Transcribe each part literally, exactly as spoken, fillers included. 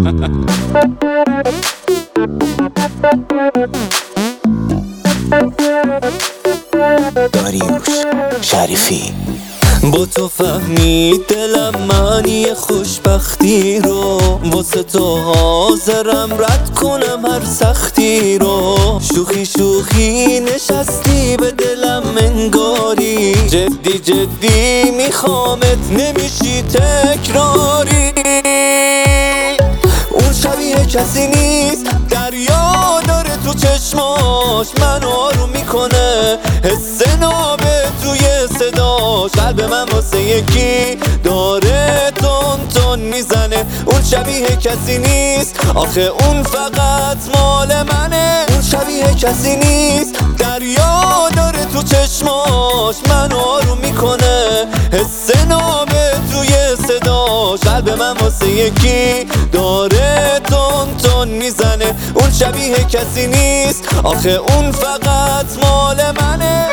داریوش شریفی. با تو فهمید دلم معنی خوشبختی رو، واسه تو حاضرم رد کنم هر سختی رو. شوخی شوخی نشستی به دلم انگاری، جدی جدی میخوامت نمیشی تکراری. اون شبیه کسی نیست، دریا داره تو چشماش، منو آروم میکنه حس نابه توی صداش. قلب من واسه یکی داره تون تون میزنه. اون شبیه کسی نیست، آخه اون فقط مال منه. اون شبیه کسی نیست، دریا داره تو چشماش، منو آروم میکنه حس نابه توی صداش. قلب من واسه یکی داره تون تون میزنه. اون شبیه کسی نیست، آخه اون فقط مال منه.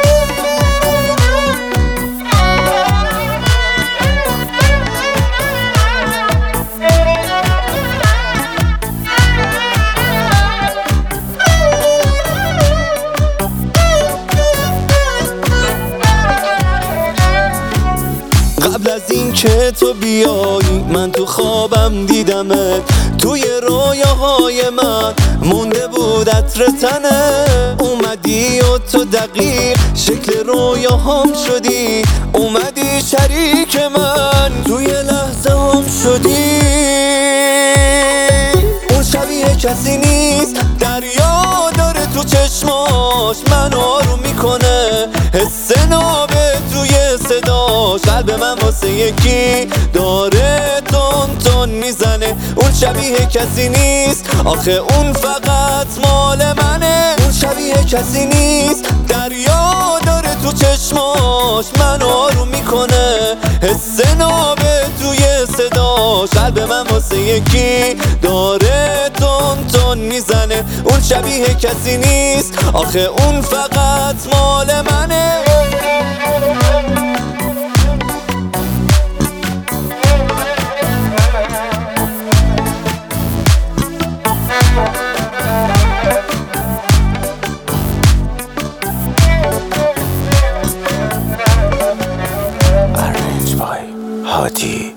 قبل از این که تو بیایی من تو خوابم دیدمت، توی رویاهای من مونده بود عطر تنه. اومدی و تو دقیق شکل رویاهام شدی، اومدی شریک من توی لحظه هم شدی. اون شبیه کسی نیست، دریا داره تو چشماش، منو آروم میکنه حس نابه توی صداش. قلب من واسه یکی داره تون تون میزنه. اون شبیه کسی نیست، آخه اون فقط مال منه. اون شبیه کسی نیست، دریا داره تو چشماش، منو آروم میکنه حس نابه توی صداش. قلب من واسه یکی داره تون تون میزنه. اون شبیه کسی نیست، آخه اون فقط مال منه. Arranged by Hadi.